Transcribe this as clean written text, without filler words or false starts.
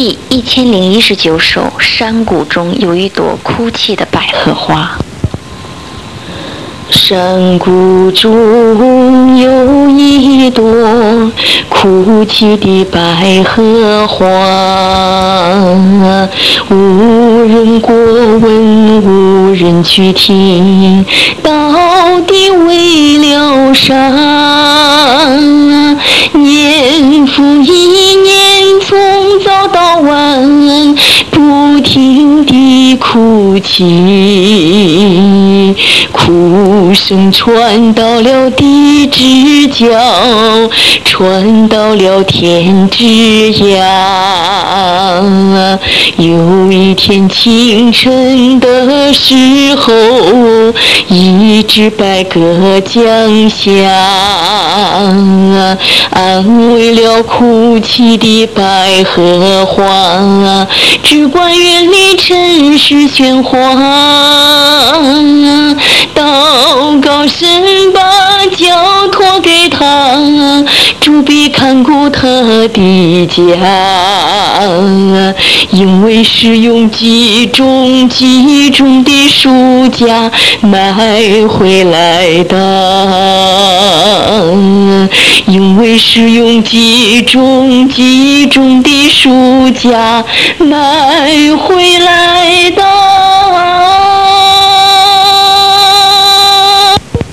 第1019首，山谷中有一朵哭泣的百合花。山谷中有一朵哭泣的百合花，无人过问，无人去听，到底为了啥？年复一年，从早到晚，不停地哭泣，哭声传到了地之角，传到了天之涯。有一天清晨的时候，一只白鸽降下，安慰了哭泣的百合花，只管远离尘世喧哗，祷告神把交托给他，主必看顾他的家，因为是用极重的赎价买回来的，因为是用极重的赎价买回来的。